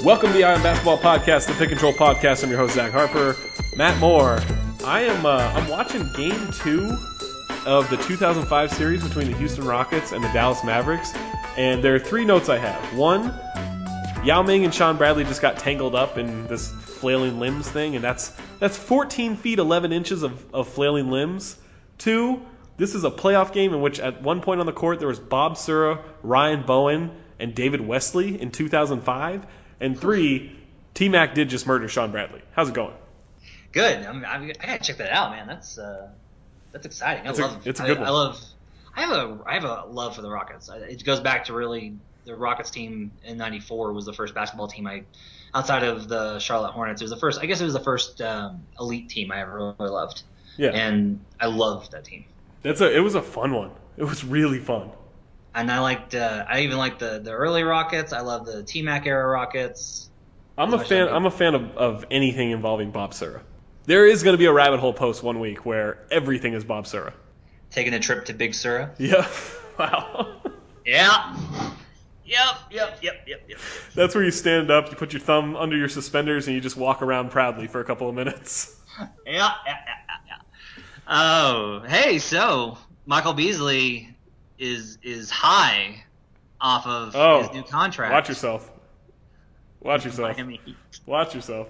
Welcome to the Eye on Basketball Podcast, the Pick and Roll Podcast. I'm your host, Zach Harper. Matt Moore. I'm watching Game 2 of the 2005 series between the Houston Rockets and the Dallas Mavericks, and there are three notes I have. One, Yao Ming and Sean Bradley just got tangled up in this flailing limbs thing, and that's 14 feet 11 inches of flailing limbs. Two, this is a playoff game in which at one point on the court there was Bob Sura, Ryan Bowen, and David Wesley in 2005. And three, T-Mac did just murder Sean Bradley. How's it going? Good. I gotta check that out, man. That's exciting. It's a good one. I have a love for the Rockets. It goes back to really the Rockets team in '94 was the first basketball team outside of the Charlotte Hornets. It was the first elite team I ever really loved. Yeah. And I loved that team. It was a fun one. It was really fun. And I even liked the early Rockets. I love the T-Mac era Rockets. I'm a fan of anything involving Bob Sura. There is going to be a rabbit hole post one week where everything is Bob Sura. Taking a trip to Big Sura? Yeah. Wow. Yeah. Yep. That's where you stand up, you put your thumb under your suspenders, and you just walk around proudly for a couple of minutes. Yeah. Oh, hey, so Michael Beasley is high off of his new contract. Watch yourself. Watch yourself.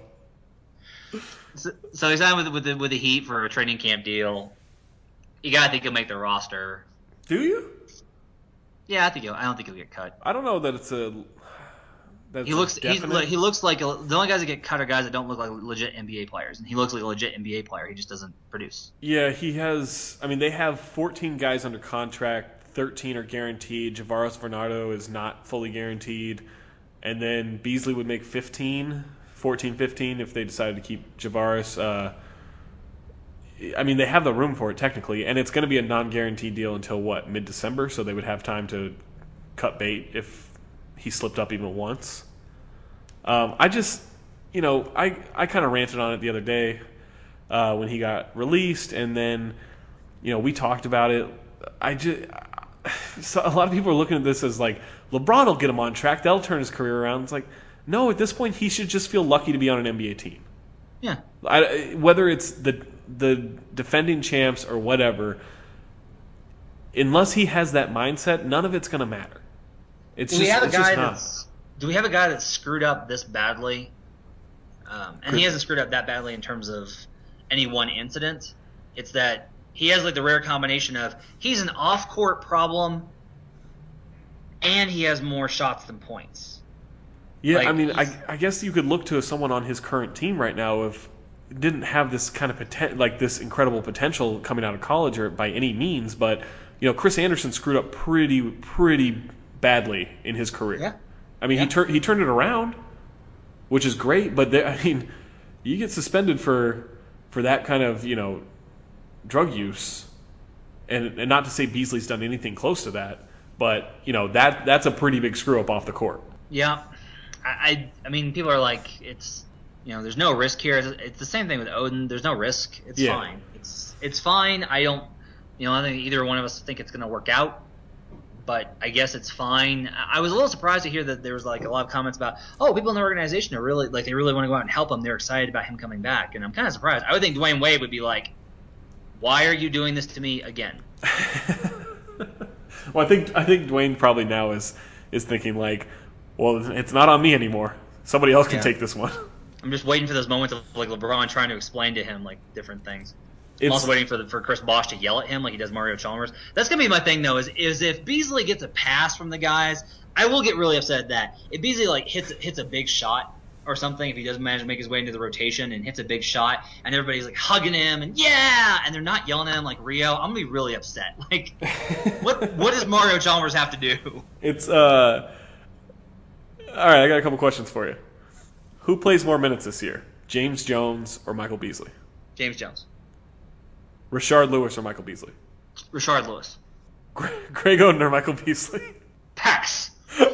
So he signed with the Heat for a training camp deal. You gotta think he'll make the roster. Do you? Yeah, I don't think he'll get cut. I don't know that it's a. He looks like the only guys that get cut are guys that don't look like legit NBA players, and he looks like a legit NBA player. He just doesn't produce. Yeah, he has. I mean, they have 14 guys under contract. 13 are guaranteed. Javaris Bernardo is not fully guaranteed. And then Beasley would make 14, 15 if they decided to keep Javaris. I mean, they have the room for it technically, and it's going to be a non-guaranteed deal until, mid-December, so they would have time to cut bait if he slipped up even once. I kind of ranted on it the other day when he got released, and then, we talked about it. So a lot of people are looking at this as like, LeBron will get him on track. That'll turn his career around. It's like, no, at this point, he should just feel lucky to be on an NBA team. Yeah. Whether it's the defending champs or whatever, unless he has that mindset, none of it's going to matter. Do we have a guy that's screwed up this badly? And he hasn't screwed up that badly in terms of any one incident. It's that he has like the rare combination of he's an off-court problem and he has more shots than points. Yeah, I mean, I guess you could look to someone on his current team right now if didn't have this kind of this incredible potential coming out of college or by any means, but Chris Anderson screwed up pretty badly in his career. Yeah. I mean, he turned it around, which is great, but you get suspended for that kind of drug use, and not to say Beasley's done anything close to that, but that's a pretty big screw up off the court. Yeah, I mean, people are like, it's there's no risk here. It's the same thing with Oden. There's no risk. It's fine. It's fine. I don't I think either one of us think it's going to work out, but I guess it's fine. I was a little surprised to hear that there was like a lot of comments about, people in the organization are really they really want to go out and help him. They're excited about him coming back, and I'm kind of surprised. I would think Dwayne Wade would be like, why are you doing this to me again? Well, I think Dwayne probably now is thinking like, well, it's not on me anymore. Somebody else can take this one. I'm just waiting for those moments of like LeBron trying to explain to him like different things. I'm also waiting for Chris Bosh to yell at him like he does Mario Chalmers. That's gonna be my thing though. Is if Beasley gets a pass from the guys, I will get really upset at that. If Beasley like hits a big shot or something, if he doesn't manage to make his way into the rotation and hits a big shot, and everybody's like hugging him and and they're not yelling at him like Rio, I'm gonna be really upset. Like, what does Mario Chalmers have to do? It's all right. I got a couple questions for you. Who plays more minutes this year, James Jones or Michael Beasley? James Jones. Rashard Lewis or Michael Beasley? Rashard Lewis. Greg Oden or Michael Beasley? Pax.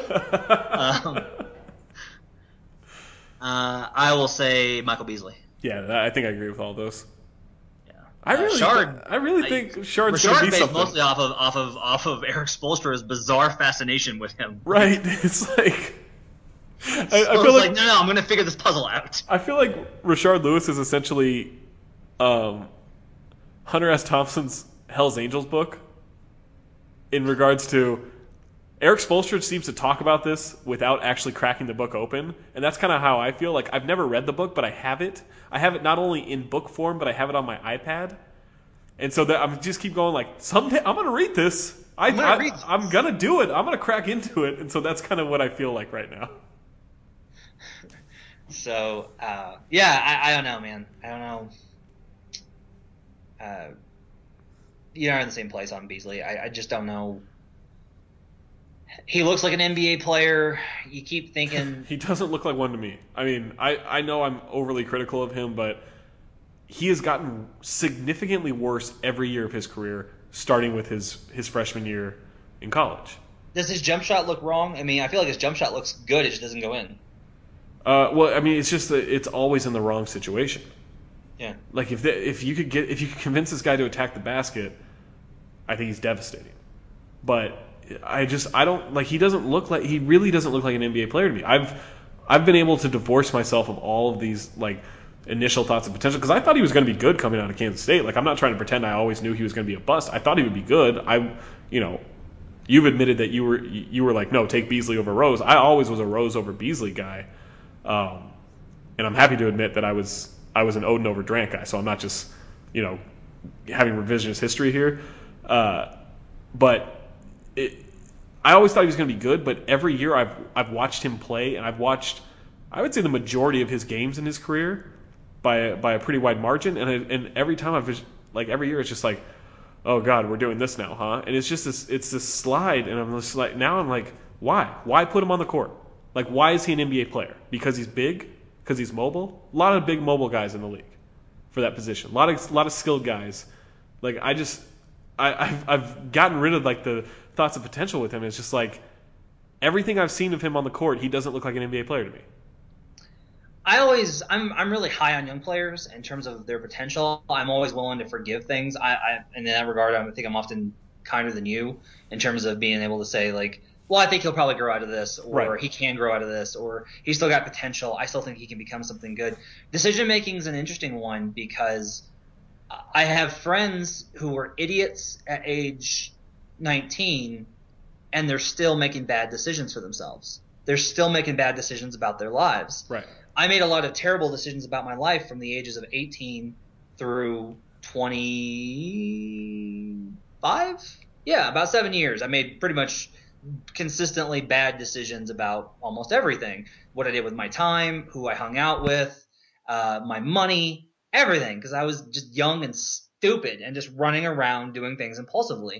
I will say Michael Beasley. Yeah, I think I agree with all those. Yeah, I really think Shard's going to be something. Mostly off of Eric Spoelstra's bizarre fascination with him. Right, it's like I feel like no, I'm going to figure this puzzle out. I feel like Rashard Lewis is essentially Hunter S. Thompson's Hell's Angels book in regards to Eric Spoelstra seems to talk about this without actually cracking the book open, and that's kind of how I feel. Like, I've never read the book, but I have it. I have it not only in book form, but I have it on my iPad. And so that I'm just keep going like, someday I'm going to read this. I'm going to do it. I'm going to crack into it. And so that's kind of what I feel like right now. So, I don't know, man. I don't know. You're not in the same place on Beasley. I just don't know. He looks like an NBA player. You keep thinking he doesn't look like one to me. I mean, I know I'm overly critical of him, but he has gotten significantly worse every year of his career, starting with his freshman year in college. Does his jump shot look wrong? I mean, I feel like his jump shot looks good. It just doesn't go in. Well, I mean, it's just that it's always in the wrong situation. Yeah. Like if you could convince this guy to attack the basket, I think he's devastating. But he really doesn't look like an NBA player to me. I've been able to divorce myself of all of these like initial thoughts of potential because I thought he was going to be good coming out of Kansas State. Like, I'm not trying to pretend I always knew he was going to be a bust. I thought he would be good. You've admitted that you were like, no, take Beasley over Rose. I always was a Rose over Beasley guy, and I'm happy to admit that I was an Oden over Durant guy. So I'm not just having revisionist history here, but. I always thought he was going to be good, but every year I've watched him play, and I've watched, I would say, the majority of his games in his career by a pretty wide margin, and every time every year it's just like, oh God, we're doing this now, huh? And it's just this slide, and I'm just like, now I'm like, why put him on the court? Like, why is he an NBA player? Because he's big? Because he's mobile? A lot of big mobile guys in the league for that position. A lot of skilled guys. Like, I've gotten rid of like the thoughts of potential with him. It's just like everything I've seen of him on the court, he doesn't look like an NBA player to me. I'm really high on young players in terms of their potential. I'm always willing to forgive things. I in that regard, I think I'm often kinder than you in terms of being able to say like, well, I think he'll probably grow out of this, or right. He can grow out of this, or he's still got potential. I still think he can become something good. Decision making is an interesting one because I have friends who were idiots at age 19, and they're still making bad decisions for themselves. They're still making bad decisions about their lives. Right. I made a lot of terrible decisions about my life from the ages of 18 through 25. Yeah, about 7 years. I made pretty much consistently bad decisions about almost everything. What I did with my time, who I hung out with, my money, everything, because I was just young and stupid and just running around doing things impulsively.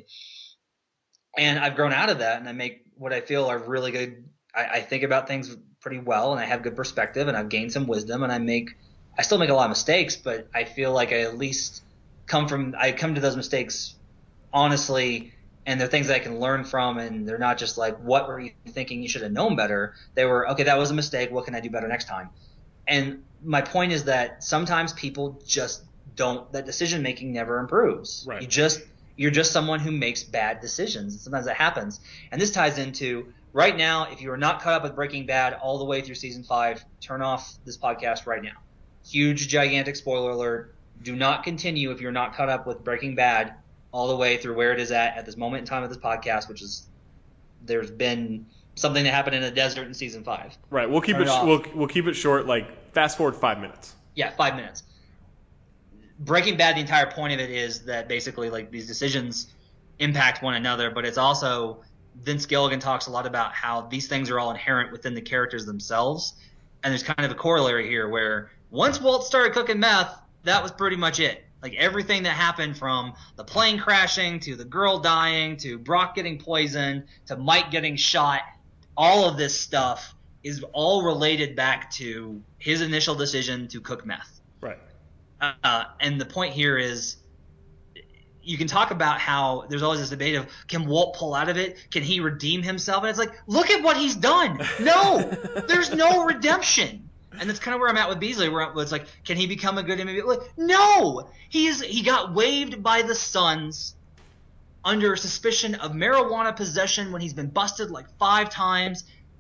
And I've grown out of that, and I make what I feel are really good. I think about things pretty well, and I have good perspective, and I've gained some wisdom, and I still make a lot of mistakes, but I feel like I at least come to those mistakes honestly, and they're things that I can learn from, and they're not just like, what were you thinking? You should have known better. They were, okay, that was a mistake. What can I do better next time? And my point is that sometimes people just don't – that decision-making never improves. Right. You're just someone who makes bad decisions, and sometimes that happens. And this ties into right now, if you are not caught up with Breaking Bad all the way through Season 5, turn off this podcast right now. Huge, gigantic spoiler alert. Do not continue if you're not caught up with Breaking Bad all the way through where it is at this moment in time of this podcast, which is there's been something that happened in the desert in Season 5. Right. We'll keep we'll keep it short, like fast forward 5 minutes. Yeah, 5 minutes. Breaking Bad, the entire point of it is that basically like these decisions impact one another, but it's also Vince Gilligan talks a lot about how these things are all inherent within the characters themselves. And there's kind of a corollary here where once Walt started cooking meth, that was pretty much it. Like everything that happened from the plane crashing to the girl dying to Brock getting poisoned to Mike getting shot, all of this stuff is all related back to his initial decision to cook meth. Right. And the point here is you can talk about how there's always this debate of can Walt pull out of it? Can he redeem himself? And it's like, look at what he's done. No, there's no redemption. And that's kind of where I'm at with Beasley, where it's like, can he become a good NBA player? No, he got waived by the Suns under suspicion of marijuana possession when he's been busted like 5 times.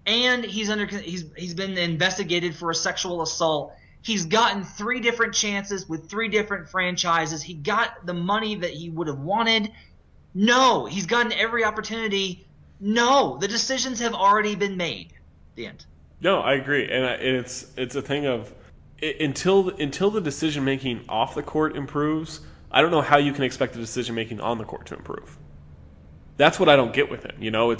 and he's been investigated for a sexual assault. He's gotten 3 different chances with 3 different franchises. He got the money that he would have wanted. No, he's gotten every opportunity. No, the decisions have already been made. The end. No, I agree, and it's a thing of until the decision making off the court improves, I don't know how you can expect the decision making on the court to improve. That's what I don't get with him.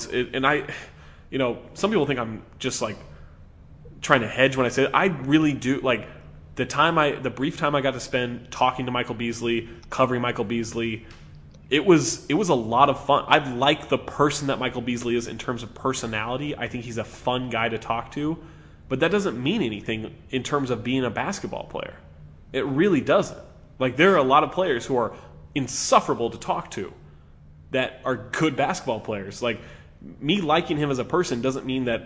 Some people think I'm just like trying to hedge when I say it. I really do. Like the brief time I got to spend talking to Michael Beasley, covering Michael Beasley, it was a lot of fun. I like the person that Michael Beasley is in terms of personality. I think he's a fun guy to talk to, but that doesn't mean anything in terms of being a basketball player. It really doesn't. Like there are a lot of players who are insufferable to talk to that are good basketball players. Like me liking him as a person doesn't mean that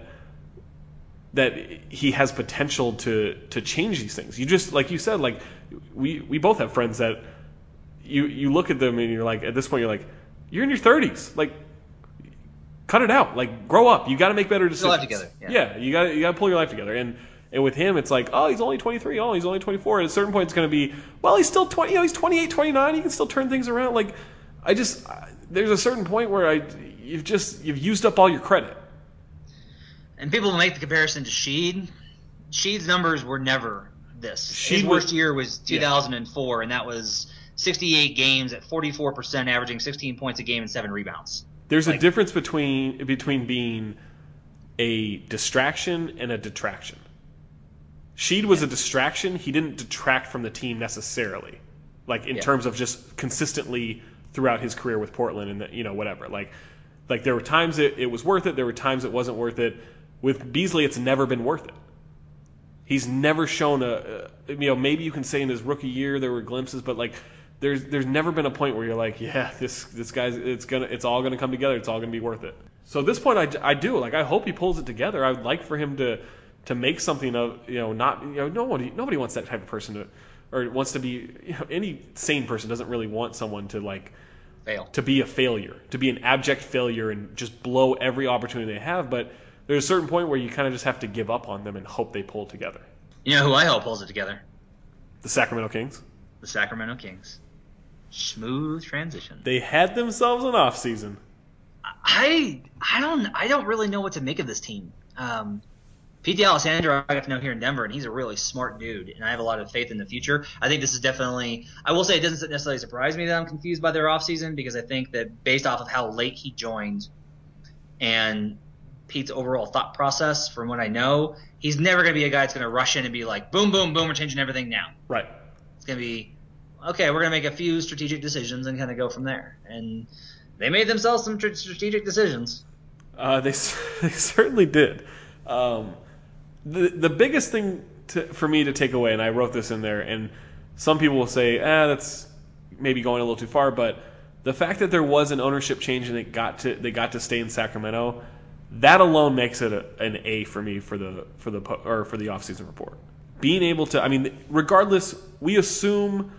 he has potential to change these things. You just, like you said, like we both have friends that you look at them and you're like, at this point you're like, you're in your 30s, like cut it out, like grow up. You got to make better decisions. Pull your life together. Yeah, you got to pull your life together. And with him, it's like, oh, he's only 23. Oh, he's only 24. At a certain point, it's going to be, well, he's still 20. He's 28, 29. He can still turn things around. Like, there's a certain point where you've used up all your credit. And people make the comparison to Sheed. Sheed's numbers were never this. His worst year was 2004, and that was 68 games at 44%, averaging 16 points a game and 7 rebounds. There's a difference between being a distraction and a detraction. Sheed was a distraction. He didn't detract from the team necessarily, like in terms of just consistently throughout his career with Portland and whatever. Like there were times it was worth it. There were times it wasn't worth it. With Beasley, it's never been worth it. He's never shown maybe you can say in his rookie year there were glimpses, but like there's never been a point where you're like, yeah, this guy's it's all gonna come together. It's all gonna be worth it. So at this point, I do like I hope he pulls it together. I would like for him to make something of nobody wants that type of person to, or wants to be any sane person doesn't really want someone to like fail, to be a failure, to be an abject failure and just blow every opportunity they have. But there's a certain point where you kind of just have to give up on them and hope they pull together. You know who I hope pulls it together? The Sacramento Kings. The Sacramento Kings. Smooth transition. They had themselves an off season. I don't really know what to make of this team. Pete D'Alessandro I got to know here in Denver, and he's a really smart dude, and I have a lot of faith in the future. I think this is definitely – I will say it doesn't necessarily surprise me that I'm confused by their offseason because I think that based off of how late he joined and Pete's overall thought process, from what I know, he's never going to be a guy that's going to rush in and be like, boom, boom, boom, we're changing everything now. Right. It's going to be, okay, we're going to make a few strategic decisions and kind of go from there. And they made themselves some strategic decisions. They certainly did. The biggest thing for me to take away, and I wrote this in there, and some people will say, that's maybe going a little too far, but the fact that there was an ownership change and they got to stay in Sacramento, that alone makes it an A for me for the offseason report. Being able to, regardless, we assume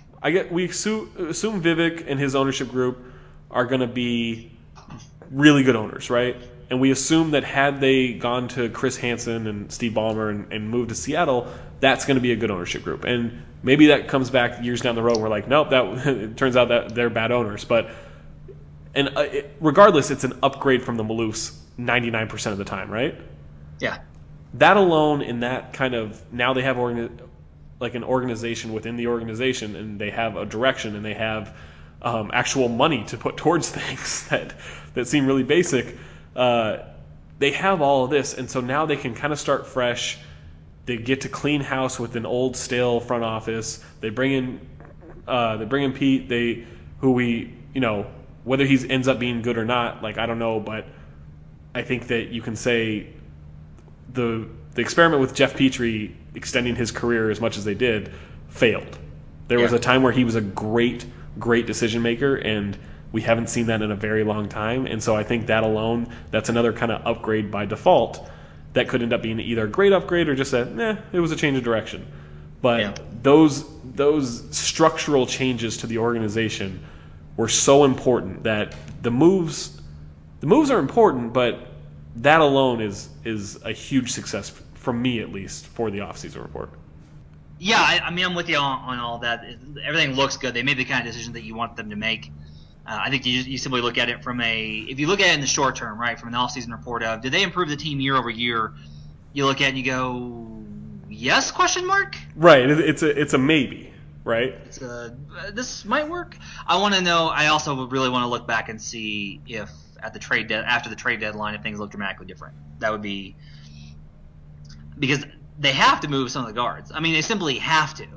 Vivek and his ownership group are going to be really good owners, right? And we assume that had they gone to Chris Hansen and Steve Ballmer and moved to Seattle, that's going to be a good ownership group. And maybe that comes back years down the road. We're like, nope, it turns out that they're bad owners. But regardless, it's an upgrade from the Maloofs 99% of the time, right? Yeah. That alone, in that kind of, now they have an organization within the organization, and they have a direction, and they have actual money to put towards things that seem really basic. They have all of this, and so now they can kind of start fresh. They get to clean house with an old, stale front office. They bring in Pete. Whether he ends up being good or not, like I don't know, but I think that you can say the experiment with Jeff Petrie extending his career as much as they did failed. There was a time where he was a great decision maker, and we haven't seen that in a very long time. And so I think that alone, that's another kind of upgrade by default that could end up being either a great upgrade or just it was a change of direction. But those structural changes to the organization were so important that the moves are important, but that alone is a huge success from me, at least, for the offseason report. Yeah, I mean, I'm with you on all that. Everything looks good. They made the kind of decision that you want them to make. I think you simply look at it if you look at it in the short term, right, from an offseason report of, did they improve the team year over year? You look at it and you go, yes, question mark? Right, it's a maybe, right? This might work. I want to know, I also would really want to look back and see if after the trade deadline, if things look dramatically different. That would be, because they have to move some of the guards. I mean, they simply have to.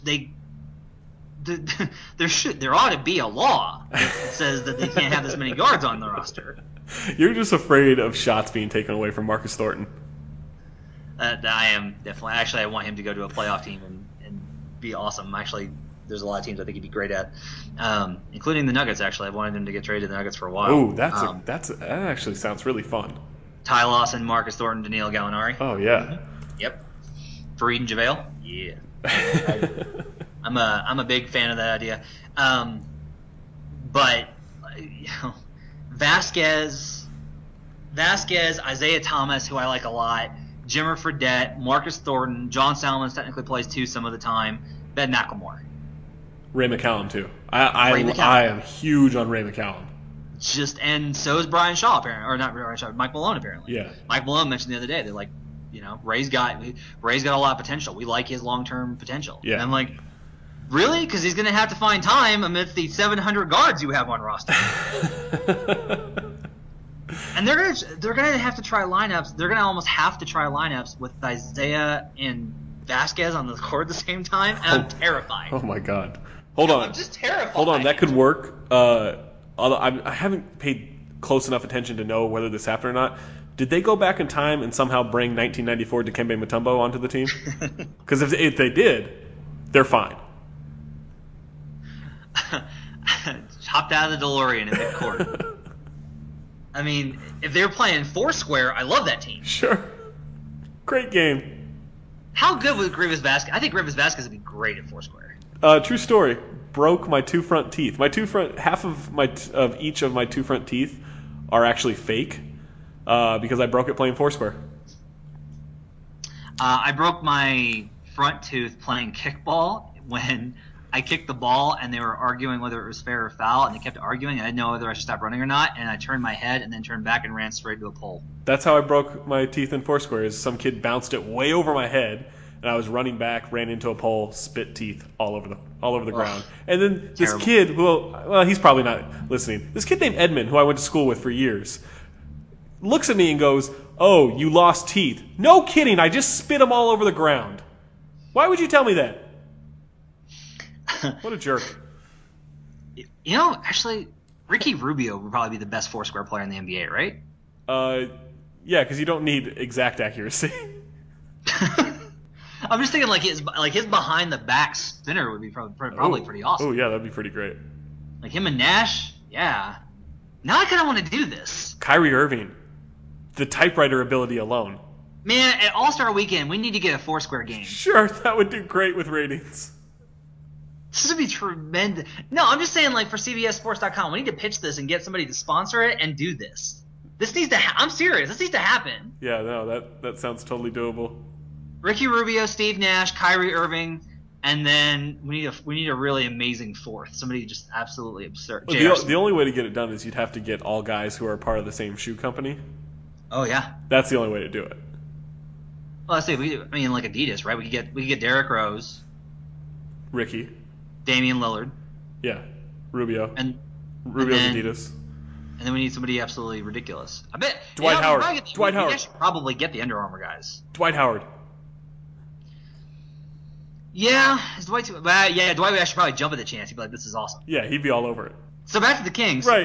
There ought to be a law that says that they can't have this many guards on the roster. You're just afraid of shots being taken away from Marcus Thornton. I am definitely. Actually, I want him to go to a playoff team and be awesome. Actually, there's a lot of teams I think he'd be great at, including the Nuggets. Actually, I wanted him to get traded to the Nuggets for a while. Oh, that actually sounds really fun. Ty Lawson, Marcus Thornton, Danilo Gallinari. Oh yeah. Mm-hmm. Yep. Fareed and JaVale. Yeah. I'm a big fan of that idea. But Vasquez, Isaiah Thomas, who I like a lot, Jimmer Fredette, Marcus Thornton, John Salmons technically plays two some of the time, Ben McLemore. Ray McCallum too. I am huge on Ray McCallum. And so is Brian Shaw apparently, or not Brian Shaw, Mike Malone apparently. Yeah. Mike Malone mentioned the other day, they're like, Ray's got a lot of potential. We like his long-term potential. Yeah. And I'm like, really? Because he's going to have to find time amidst the 700 guards you have on roster. And they're going to have to try lineups. They're going to almost have to try lineups with Isaiah and Vasquez on the court at the same time. And I'm terrified. Oh my God! Hold on. I'm just terrified. Hold on. That could work. Although I haven't paid close enough attention to know whether this happened or not. Did they go back in time and somehow bring 1994 Dikembe Mutombo onto the team? Because if they did, they're fine. Hopped out of the DeLorean in midcourt. I mean, if they're playing Foursquare, I love that team. Sure. Great game. How good was Grievous Vasquez? I think Grievous Vasquez would be great at Foursquare. True story. Broke my two front teeth. Half of each of my two front teeth are actually fake. Because I broke it playing Foursquare. I broke my front tooth playing kickball when I kicked the ball and they were arguing whether it was fair or foul, and they kept arguing and I didn't know whether I should stop running or not, and I turned my head and then turned back and ran straight to a pole. That's how I broke my teeth in Foursquare. Is some kid bounced it way over my head and I was running back, ran into a pole, spit teeth all over the ground. And then this kid, well, he's probably not listening. This kid named Edmund, who I went to school with for years, looks at me and goes, "Oh, you lost teeth." No kidding, I just spit them all over the ground. Why would you tell me that? What a jerk. Actually, Ricky Rubio would probably be the best Foursquare player in the NBA, right? Yeah, because you don't need exact accuracy. I'm just thinking his behind the back spinner would be probably pretty awesome. Oh yeah, that'd be pretty great. Like him and Nash, yeah. Now I kind of want to do this. Kyrie Irving. The typewriter ability alone. Man, at All-Star Weekend, we need to get a Foursquare game. Sure, that would do great with ratings. This would be tremendous. No, I'm just saying, for CBSSports.com, we need to pitch this and get somebody to sponsor it and do this. This needs to I'm serious. This needs to happen. Yeah, no, that sounds totally doable. Ricky Rubio, Steve Nash, Kyrie Irving, and then we need a really amazing fourth. Somebody just absolutely absurd. Well, the only way to get it done is you'd have to get all guys who are part of the same shoe company. Oh yeah, that's the only way to do it. Well, let's say like Adidas, right? We could get Derrick Rose, Ricky, Damian Lillard, yeah, Rubio, and Rubio's Adidas, and then we need somebody absolutely ridiculous. I bet Dwight Howard. Dwight Howard. We should probably get the Under Armour guys. Dwight Howard. Yeah, is Dwight too? Yeah, Dwight would actually probably jump at the chance. He'd be like, "This is awesome." Yeah, he'd be all over it. So back to the Kings, right?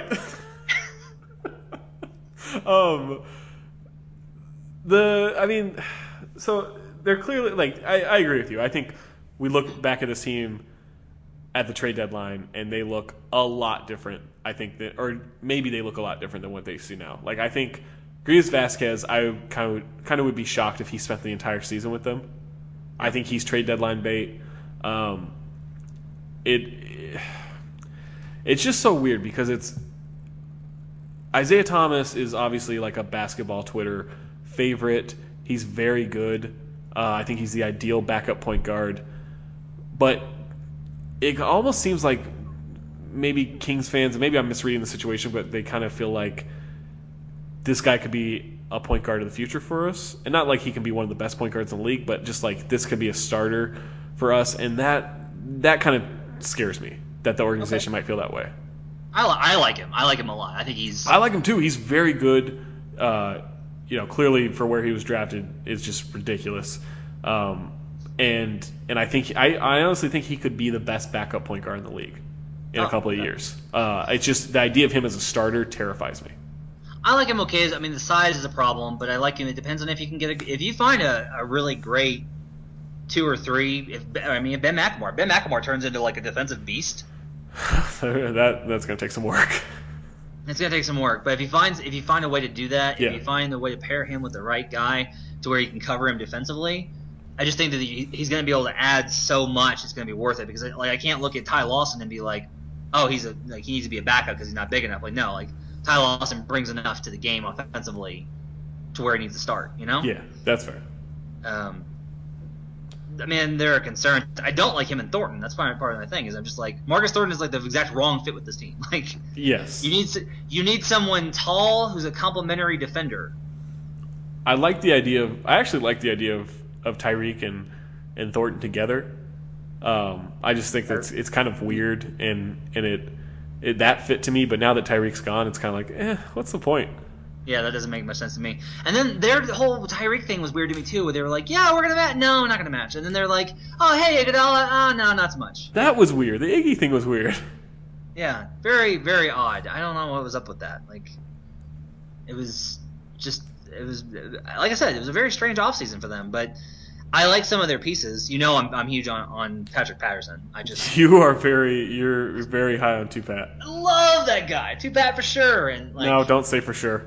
So they're clearly I agree with you. I think we look back at this team at the trade deadline and they look a lot different. I think or maybe they look a lot different than what they see now. I think Grievous Vasquez, I kind of would be shocked if he spent the entire season with them. I think he's trade deadline bait. It's just so weird because Isaiah Thomas is obviously like a basketball Twitter favorite. He's very good. I think he's the ideal backup point guard. But it almost seems like maybe Kings fans, and maybe I'm misreading the situation, but they kind of feel like this guy could be a point guard of the future for us. And not like he can be one of the best point guards in the league, but just like this could be a starter for us. And that kind of scares me, that the organization might feel that way. I like him. I like him a lot. I like him too. He's very good. Clearly for where he was drafted is just ridiculous. And I think I honestly think he could be the best backup point guard in the league in a couple of years. It's just the idea of him as a starter terrifies me. I like him okay. I mean, the size is a problem, but I like him. It depends on if you can if you find a really great 2 or 3. Ben McLemore turns into like a defensive beast. That's gonna take some work. It's gonna take some work, but if you find a way to do that, if you find a way to pair him with the right guy to where you can cover him defensively, I just think that he's gonna be able to add so much. It's gonna be worth it because I can't look at Ty Lawson and be like, oh, he needs to be a backup because he's not big enough. Like no, like Ty Lawson brings enough to the game offensively to where he needs to start. You know? Yeah, that's fair. I mean, there are concerns. I don't like him and Thornton. That's part of my thing. Is I'm just like Marcus Thornton is like the exact wrong fit with this team. Like, yes, you need someone tall who's a complementary defender. I actually like the idea of Tyreek and Thornton together. I just think it's kind of weird and it that fit to me. But now that Tyreek's gone, it's kind of like, what's the point? Yeah, that doesn't make much sense to me. And then their whole Tyreek thing was weird to me too, where they were like, "Yeah, we're gonna match." No, we're not gonna match. And then they're like, "Oh, hey, Iguodala." Oh, no, not so much. That was weird. The Iggy thing was weird. Yeah, very, very odd. I don't know what was up with that. Like, it was like I said, it was a very strange offseason for them. But I like some of their pieces. You know, I'm huge on Patrick Patterson. You're very high on Tupat. I love that guy, Tupat for sure. And like, no, don't say for sure.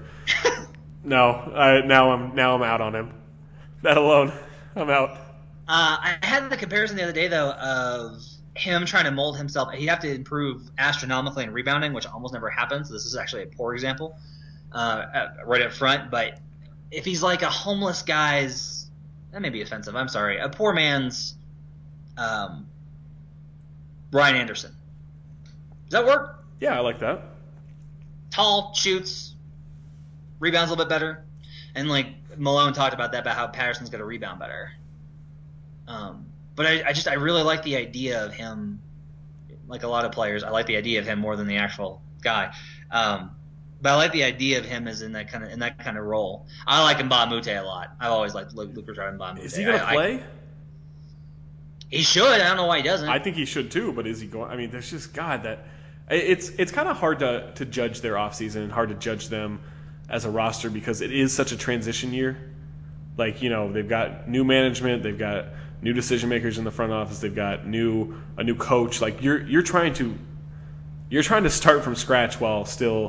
No, now I'm out on him. That alone, I'm out. I had the comparison the other day though of him trying to mold himself. He'd have to improve astronomically in rebounding, which almost never happens. This is actually a poor example, right up front. But if he's like a homeless guy's, that may be offensive. I'm sorry, a poor man's Ryan Anderson. Does that work? Yeah, I like that. Tall, shoots, rebounds a little bit better, and like Malone talked about that, about how Patterson's going to rebound better. But I really like the idea of him. Like a lot of players, I like the idea of him more than the actual guy. But I like the idea of him as in that kind of role. I like Mbah a Moute a lot. I've always liked Luka Mbah a Moute. Is he going to play? He should. I don't know why he doesn't. I think he should too. But is he going? I mean, there's just that it's kind of hard to judge their offseason and hard to judge them as a roster because it is such a transition year. Like, you know, they've got new management, they've got new decision makers in the front office, they've got a new coach. Like you're trying to start from scratch while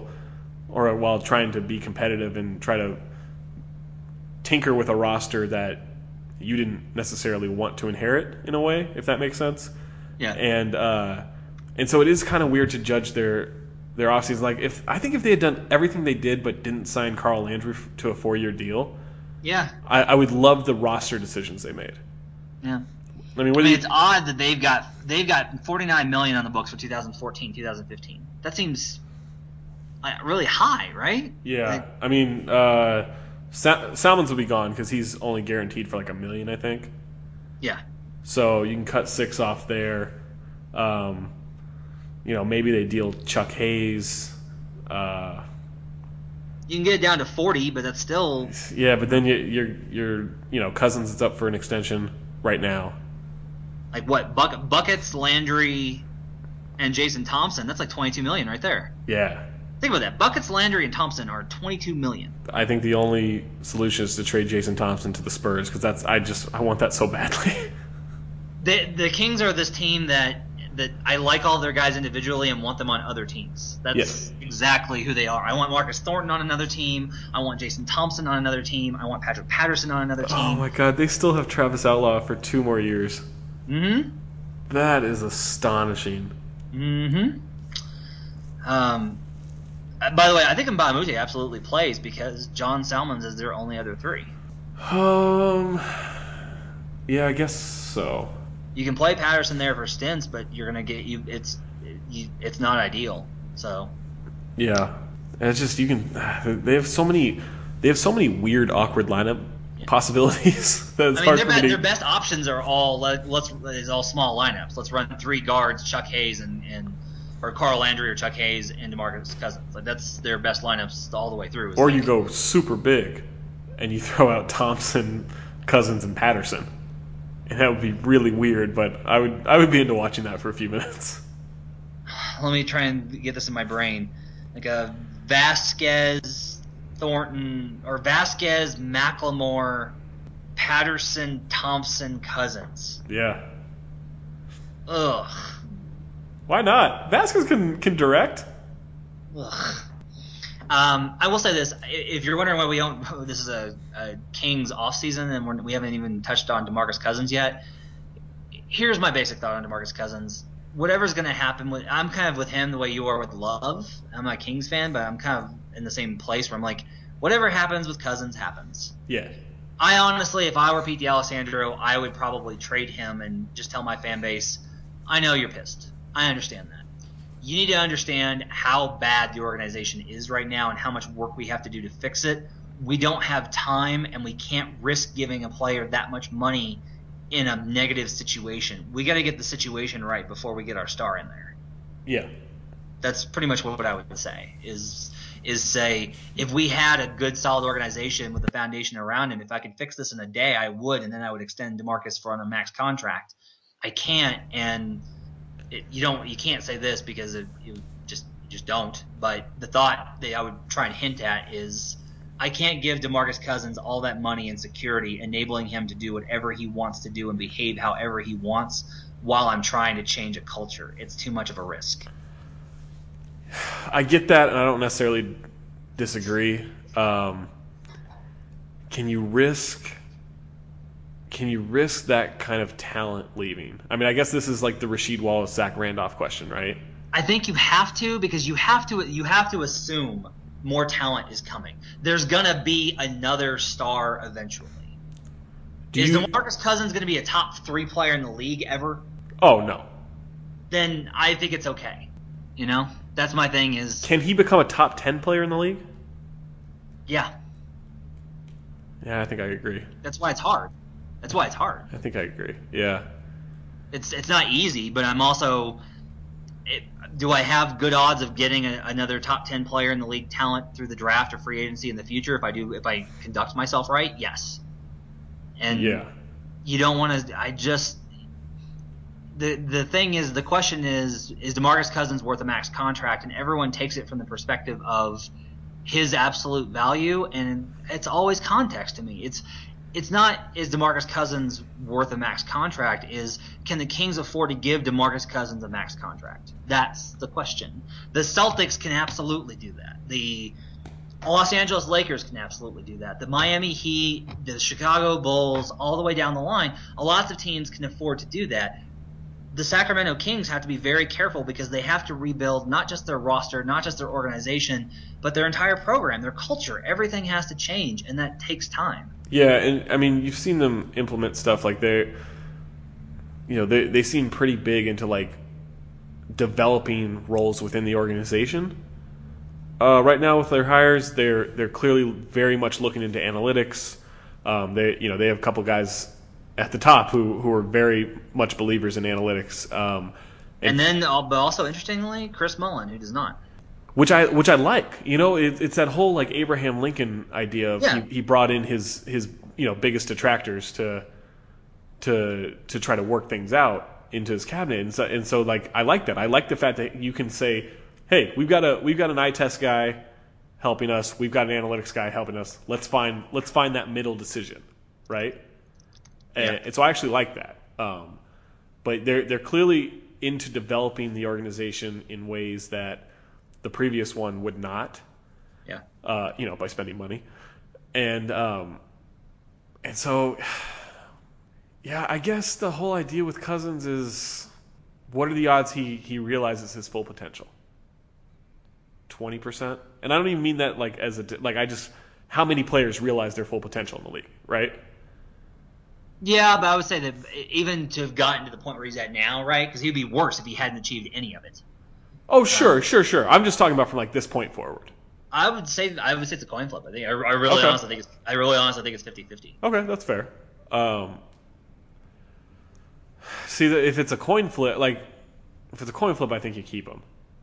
trying to be competitive and try to tinker with a roster that you didn't necessarily want to inherit in a way, if that makes sense. Yeah. And so it is kind of weird to judge their offseason. Like I think if they had done everything they did but didn't sign Carl Landry to a 4-year deal, yeah, I would love the roster decisions they made. Yeah. I mean, it's odd that they've got $49 million on the books for 2014, 2015. That seems really high, right? Yeah. I mean, Salmons will be gone because he's only guaranteed for like $1 million, I think. Yeah. So you can cut 6 off there. You know, maybe they deal Chuck Hayes. You can get it down to 40, but that's still. Yeah, but then you're Cousins is up for an extension right now. Like what? Buckets, Landry, and Jason Thompson. That's like $22 million right there. Yeah. Think about that. Buckets, Landry, and Thompson are $22 million. I think the only solution is to trade Jason Thompson to the Spurs because I want that so badly. The Kings are this team that I like all their guys individually and want them on other teams. That's exactly who they are. I want Marcus Thornton on another team. I want Jason Thompson on another team. I want Patrick Patterson on another team. Oh my God, they still have Travis Outlaw for 2 more years. Mm-hmm. That is astonishing. Mm-hmm. By the way, I think Mbamute absolutely plays because John Salmons is their only other 3. Yeah, I guess so. You can play Patterson there for stints, but you're gonna get it's not ideal. So yeah, and it's just they have so many weird, awkward lineup possibilities. That it's hard for me their best options are all small lineups. Let's run 3 guards, Chuck Hayes or Carl Landry or Chuck Hayes and DeMarcus Cousins. Like that's their best lineups all the way through. Or you go super big, and you throw out Thompson, Cousins, and Patterson, and that would be really weird. But I would be into watching that for a few minutes. Let me try and get this in my brain, like a Vasquez, Thornton, or Vasquez, McLemore, Patterson, Thompson, Cousins. Yeah. Ugh. Why not? Vasquez can direct. Ugh. I will say this: if you're wondering why we don't, this is a Kings off season, and we haven't even touched on DeMarcus Cousins yet. Here's my basic thought on DeMarcus Cousins. Whatever's going to happen I'm kind of with him the way you are with Love. I'm not a Kings fan, but I'm kind of in the same place where I'm like, whatever happens with Cousins happens. Yeah. I honestly, if I were Pete D'Alessandro, I would probably trade him and just tell my fan base, I know you're pissed. I understand that. You need to understand how bad the organization is right now and how much work we have to do to fix it. We don't have time, and we can't risk giving a player that much money in a negative situation. We got to get the situation right before we get our star in there. Yeah. That's pretty much what I would say is say if we had a good solid organization with a foundation around him, if I could fix this in a day, I would, and then I would extend DeMarcus for on a max contract. I can't, and you can't say this because you just don't. But the thought that I would try and hint at is I can't give DeMarcus Cousins all that money and security, enabling him to do whatever he wants to do and behave however he wants while I'm trying to change a culture. It's too much of a risk. I get that, and I don't necessarily disagree. Can you risk that kind of talent leaving? I mean, I guess this is like the Rasheed Wallace, Zach Randolph question, right? I think you have to, because you have to assume more talent is coming. There's gonna be another star eventually. Is DeMarcus Cousins gonna be a top 3 player in the league ever? Oh no. Then I think it's okay. You know, that's my thing. Is can he become a top 10 player in the league? Yeah. Yeah, I think I agree. That's why it's hard. I think I agree. Yeah. It's not easy, but I'm also. Do I have good odds of getting another top 10 player in the league talent through the draft or free agency in the future if I conduct myself right? Yes. And yeah. You don't want to. The thing is, the question is DeMarcus Cousins worth a max contract? And everyone takes it from the perspective of his absolute value, and it's always context to me. It's not, is DeMarcus Cousins worth a max contract? Can the Kings afford to give DeMarcus Cousins a max contract? That's the question. The Celtics can absolutely do that. The Los Angeles Lakers can absolutely do that. The Miami Heat, the Chicago Bulls, all the way down the line, lots of teams can afford to do that. The Sacramento Kings have to be very careful because they have to rebuild not just their roster, not just their organization, but their entire program, their culture. Everything has to change, and that takes time. Yeah, and I mean, you've seen them implement stuff like they seem pretty big into like developing roles within the organization. Right now with their hires, they're clearly very much looking into analytics. They have a couple guys at the top who are very much believers in analytics. But also interestingly, Chris Mullin, who does not. Which I like. It's that whole like Abraham Lincoln idea of he brought in his biggest detractors to try to work things out into his cabinet, and so like I like that. I like the fact that you can say, hey, we've got an eye test guy helping us, we've got an analytics guy helping us. Let's find that middle decision, right? And so I actually like that. But they're clearly into developing the organization in ways that the previous one would not. Yeah. By spending money, and so, yeah, I guess the whole idea with Cousins is, what are the odds he realizes his full potential? 20%. And I don't even mean that like how many players realize their full potential in the league, right? Yeah, but I would say that even to have gotten to the point where he's at now, right? Because he'd be worse if he hadn't achieved any of it. Oh, sure. I'm just talking about from like this point forward. I would say it's a coin flip. I think I really honestly think it's 50-50. Okay, that's fair. See, if it's a coin flip, I think you keep him,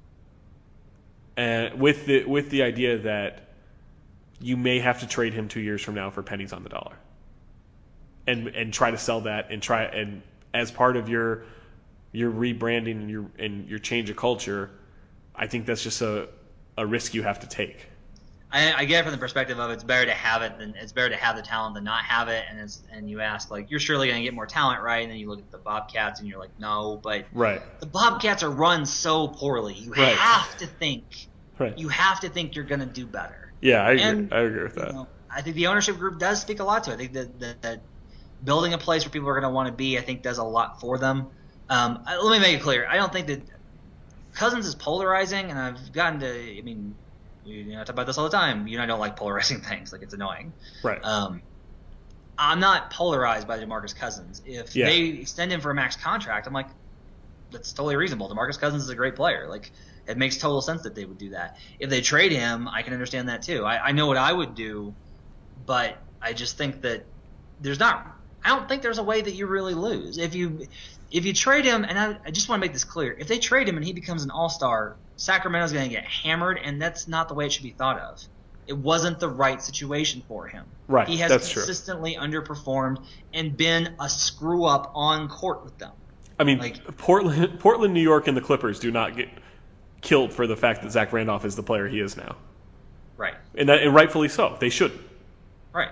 and with the idea that you may have to trade him 2 years from now for pennies on the dollar, and try to sell that and as part of your rebranding and your change of culture. I think that's just a risk you have to take. I get it from the perspective of it's better to have the talent than not have it, and you ask like you're surely going to get more talent, right? And then you look at the Bobcats and you're like, no, but right. The Bobcats are run so poorly. You have to think you're going to do better. Yeah, I agree with that. I think the ownership group does speak a lot to it. I think that building a place where people are going to want to be, I think, does a lot for them. Let me make it clear. I don't think that Cousins is polarizing, and I've gotten to. I mean, I talk about this all the time. You and I don't like polarizing things. Like, it's annoying. Right. I'm not polarized by DeMarcus Cousins. If they extend him for a max contract, I'm like, that's totally reasonable. DeMarcus Cousins is a great player. Like, it makes total sense that they would do that. If they trade him, I can understand that too. I know what I would do, but I just think that I don't think there's a way that you really lose. If you trade him, and I just want to make this clear, if they trade him and he becomes an all-star, Sacramento's going to get hammered, and that's not the way it should be thought of. It wasn't the right situation for him. Right, he has consistently underperformed and been a screw-up on court with them. I mean, Portland, New York, and the Clippers do not get killed for the fact that Zach Randolph is the player he is now. Right. And rightfully so. They shouldn't. Right.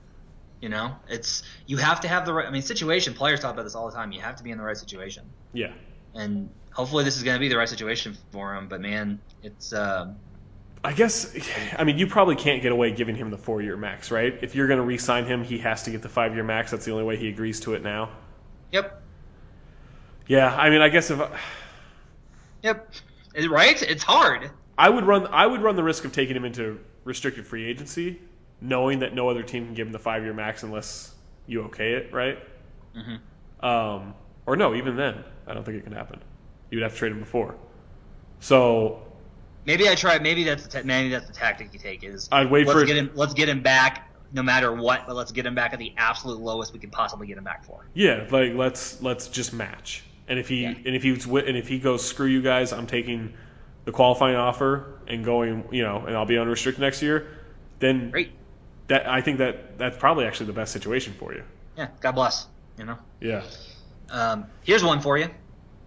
You have to have the right. I mean, situation. Players talk about this all the time. You have to be in the right situation. Yeah. And hopefully, this is going to be the right situation for him. But man, it's. I guess. I mean, you probably can't get away giving him the 4-year max, right? If you're going to re-sign him, he has to get the 5-year max. That's the only way he agrees to it now. Yep. Yeah. I mean, I guess if. Yep. Right. It's hard. I would run the risk of taking him into restricted free agency, knowing that no other team can give him the 5-year max unless you okay it, right? Mm-hmm. Or no, even then, I don't think it can happen. You would have to trade him before. So maybe I try. Maybe that's the tactic you take. Is I'd wait let's get him back no matter what, but let's get him back at the absolute lowest we can possibly get him back for. Yeah, like let's just match. And if he goes, screw you guys, I'm taking the qualifying offer and going, and I'll be unrestricted next year. Then great. I think that's probably actually the best situation for you. Yeah, God bless. Yeah. Here's one for you.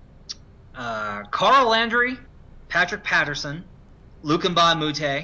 Carl Landry, Patrick Patterson, Lukumba Mute,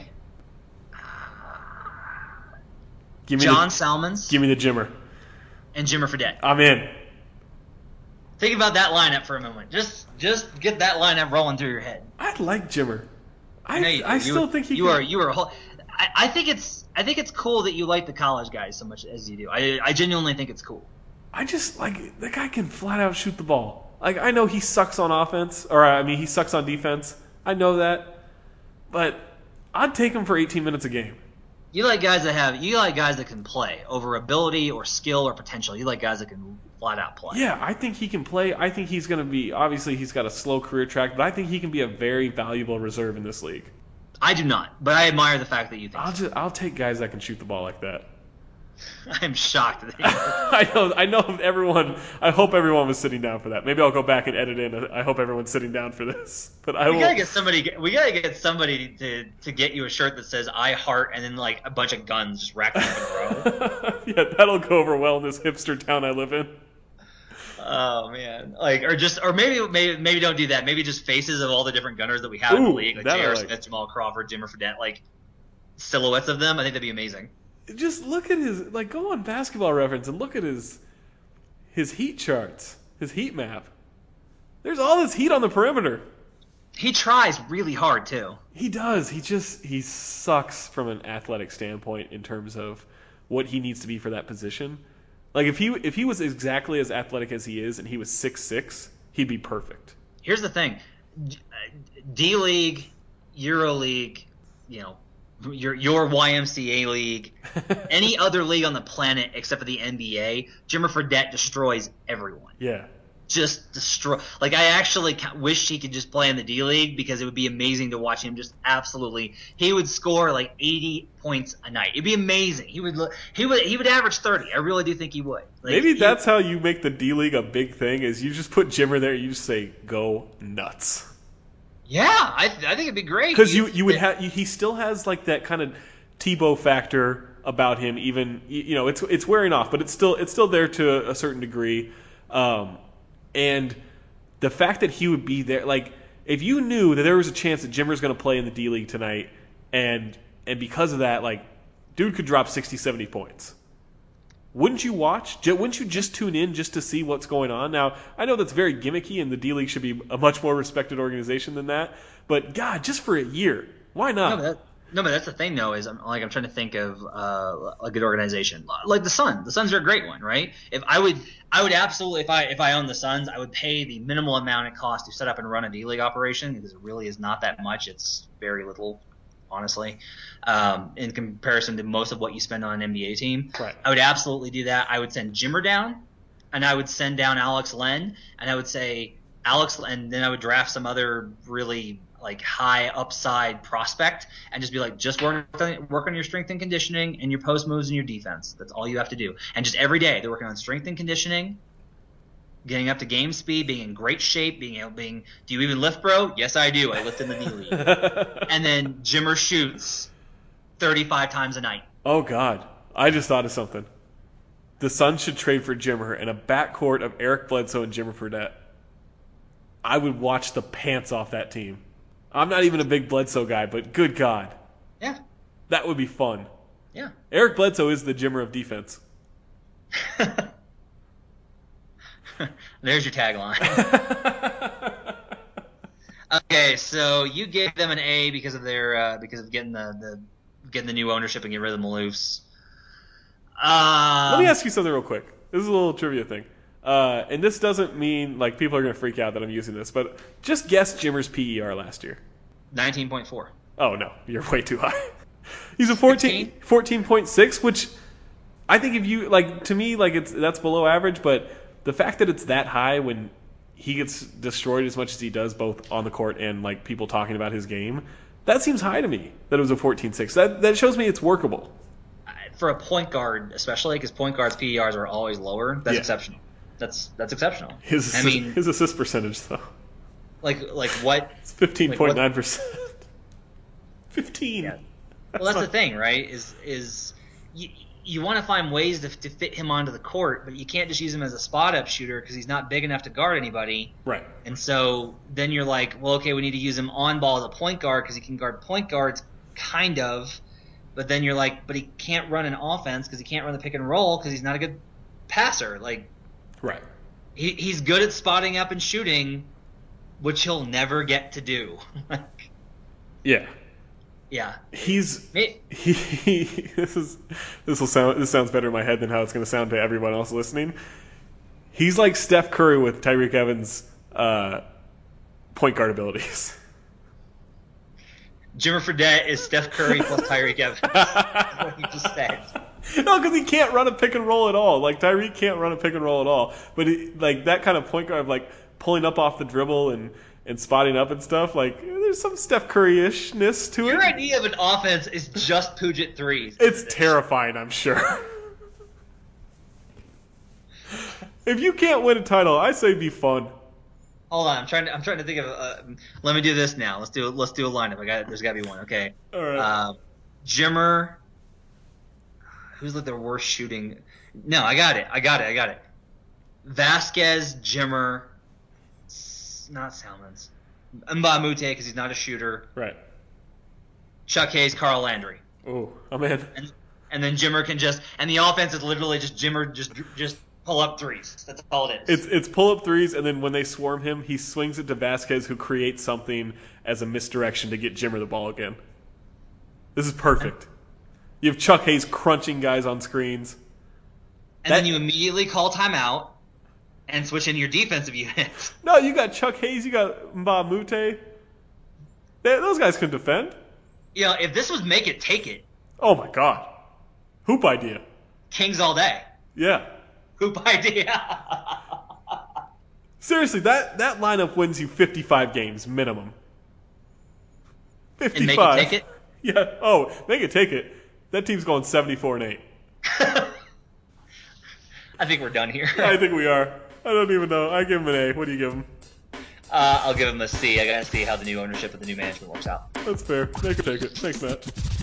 John Salmons. Give me the Jimmer. And Jimmer Fredette. I'm in. Think about that lineup for a moment. Just get that lineup rolling through your head. I like Jimmer. I still think you are. I think it's cool that you like the college guys so much as you do. I genuinely think it's cool. I just like the guy can flat out shoot the ball. Like, I know he sucks on offense, he sucks on defense. I know that, but I'd take him for 18 minutes a game. You like guys that can play over ability or skill or potential. You like guys that can flat out play. Yeah, I think he can play. I think he's going to be, obviously he's got a slow career track, but I think he can be a very valuable reserve in this league. I do not, but I admire the fact that you think. I'll take guys that can shoot the ball like that. I'm shocked. I know everyone. I hope everyone was sitting down for that. Maybe I'll go back and edit in. I hope everyone's sitting down for this. But we gotta get somebody to get you a shirt that says "I heart" and then like a bunch of guns just racked up in a row. Yeah, that'll go over well in this hipster town I live in. Oh man, or maybe don't do that. Maybe just faces of all the different gunners that we have in the league, like J.R. Smith, Jamal Crawford, Jimmer Fredette, like silhouettes of them. I think that'd be amazing. Just look at his, go on Basketball Reference and look at his heat charts, his heat map. There's all this heat on the perimeter. He tries really hard too. He does. He sucks from an athletic standpoint in terms of what he needs to be for that position. Like if he was exactly as athletic as he is and he was 6'6", he'd be perfect. Here's the thing. D-League, EuroLeague, you know, your YMCA league, any other league on the planet except for the NBA, Jimmer Fredette destroys everyone. Yeah. Just destroy. Like, I actually wish he could just play in the D League because it would be amazing to watch him just absolutely. He would score like 80 points a night. It'd be amazing. He would average 30. I really do think he would. Like, maybe that's how you make the D League a big thing. Is you just put Jimmer there. You just say go nuts. Yeah, I think it'd be great because you would have. He still has like that kind of Tebow factor about him. Even it's wearing off, but it's still there to a certain degree. And the fact that he would be there, like, if you knew that there was a chance that Jimmer's going to play in the D League tonight, and because of that, like, dude could drop 60, 70 points. Wouldn't you watch? Wouldn't you just tune in just to see what's going on? Now, I know that's very gimmicky, and the D League should be a much more respected organization than that. But, God, just for a year, why not? No, but that's the thing, though, is I'm trying to think of a good organization like the Suns. The Suns are a great one, right? If I would absolutely, if I owned the Suns, I would pay the minimal amount it costs to set up and run a D League operation because it really is not that much. It's very little, honestly, in comparison to most of what you spend on an NBA team. Right. I would absolutely do that. I would send Jimmer down, and I would send down Alex Len, and I would say and then I would draft some other really like high upside prospect and just be like, just work on your strength and conditioning and your post moves and your defense. That's all you have to do. And just every day they're working on strength and conditioning, getting up to game speed, being in great shape, do you even lift, bro? Yes, I do. I lift in the D League. And then Jimmer shoots 35 times a night. Oh God. I just thought of something. The Suns should trade for Jimmer and a backcourt of Eric Bledsoe and Jimmer Fredette. I would watch the pants off that team. I'm not even a big Bledsoe guy, but good God. Yeah. That would be fun. Yeah. Eric Bledsoe is the Jimmer of defense. There's your tagline. Okay, so you gave them an A because of their because of getting the new ownership and getting rid of the Maloofs. Let me ask you something real quick. This is a little trivia thing. And this doesn't mean like people are going to freak out that I'm using this, but just guess Jimmer's PER last year. 19.4. Oh, no. You're way too high. He's a 14.6, which I think if you, like, to me, like, that's below average, but the fact that it's that high when he gets destroyed as much as he does both on the court and, like, people talking about his game, that seems high to me, that it was a 14.6. That shows me it's workable. For a point guard, especially, because point guards' PERs are always lower, that's exceptional. That's exceptional. His assist percentage, though. Like what? It's 15.9%. 15. Yeah. Well, that's the thing, right? Is you want to find ways to fit him onto the court, but you can't just use him as a spot-up shooter because he's not big enough to guard anybody. Right. And so then you're like, well, okay, we need to use him on ball as a point guard because he can guard point guards, kind of. But then you're like, but he can't run an offense because he can't run the pick and roll because he's not a good passer. Like. Right. He's good at spotting up and shooting, which he'll never get to do. Yeah. Yeah. This sounds better in my head than how it's going to sound to everyone else listening. He's like Steph Curry with Tyreek Evans' point guard abilities. Jimmer Fredette is Steph Curry plus Tyreek Evans. That's what he just said. No, because he can't run a pick and roll at all. Like, Tyreek can't run a pick and roll at all. But, like, that kind of point guard of, like, pulling up off the dribble and spotting up and stuff, like, there's some Steph Curry-ishness to it. Your idea of an offense is just Puget threes. It's terrifying, I'm sure. If you can't win a title, I say be fun. Hold on, I'm trying to think of. Let me do this now. Let's do a lineup. There's got to be one. Okay. All right. Jimmer. Who's like the worst shooting? No, I got it. Vasquez, Jimmer, not Salmons. Mbah Moute because he's not a shooter. Right. Chuck Hayes, Carl Landry. Oh, I'm in. And then Jimmer can and the offense is literally just Jimmer just pull up threes. That's all it is. It's pull up threes, and then when they swarm him, he swings it to Vasquez, who creates something as a misdirection to get Jimmer the ball again. This is perfect. You have Chuck Hayes crunching guys on screens. And then you immediately call timeout and switch in your defensive unit. No, you got Chuck Hayes, you got Mbah Moute. Those guys can defend. If this was make it, take it. Oh my God. Hoop idea. Kings all day. Yeah. Hoop idea. Seriously, that lineup wins you 55 games minimum. 55. And make it, take it? Yeah. Oh, make it, take it. That team's going 74-8. I think we're done here. I think we are. I don't even know. I give him an A. What do you give him? I'll give him a C. I gotta see how the new ownership and the new management works out. That's fair. Make it, take it. Thanks, Matt.